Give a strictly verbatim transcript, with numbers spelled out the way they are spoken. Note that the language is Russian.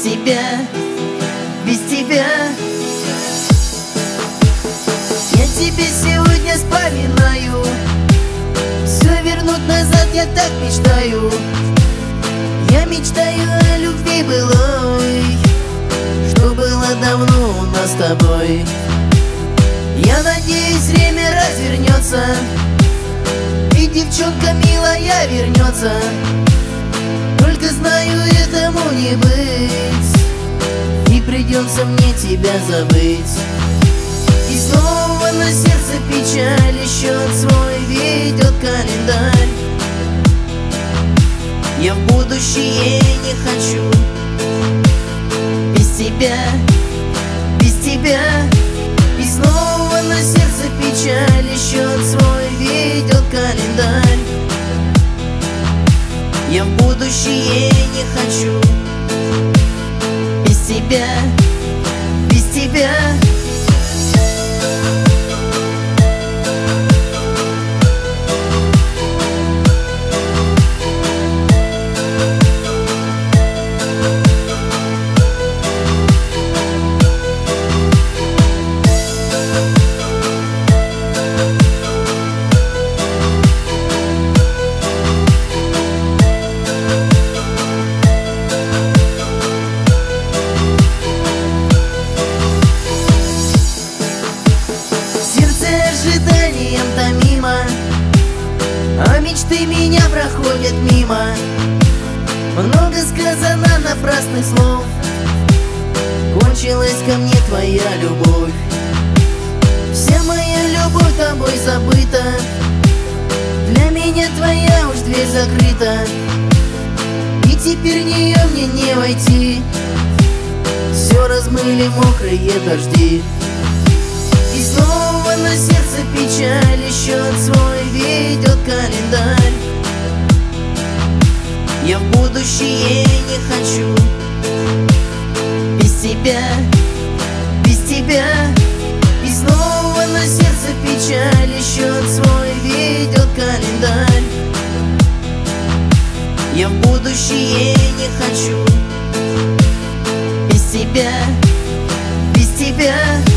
тебя, без тебя. Я тебе сегодня вспоминаю, все вернуть назад я так мечтаю. Я мечтаю о любви былой, что было давно у нас с тобой. Я надеюсь, время развернется, и девчонка милая вернется. Только знаю, этому не быть, и придется мне тебя забыть. И снова на сердце печаль, и счет свой ведет календарь. Я в будущее не хочу, без тебя, без тебя. И снова на сердце печаль, и счет свой ведет календарь. Я в будущее не хочу, без тебя, без тебя. Ожиданием томимо, а мечты меня проходят мимо. Много сказано напрасных слов, кончилась ко мне твоя любовь. Вся моя любовь тобой забыта, для меня твоя уж дверь закрыта. И теперь в нее мне не войти, все размыли мокрые дожди. И снова на сердце печаль, и счет свой ведет календарь. Я в будущее не хочу, без тебя, без тебя. И снова на сердце печаль, и счет свой ведет календарь. Я в будущее не хочу, без тебя, без тебя.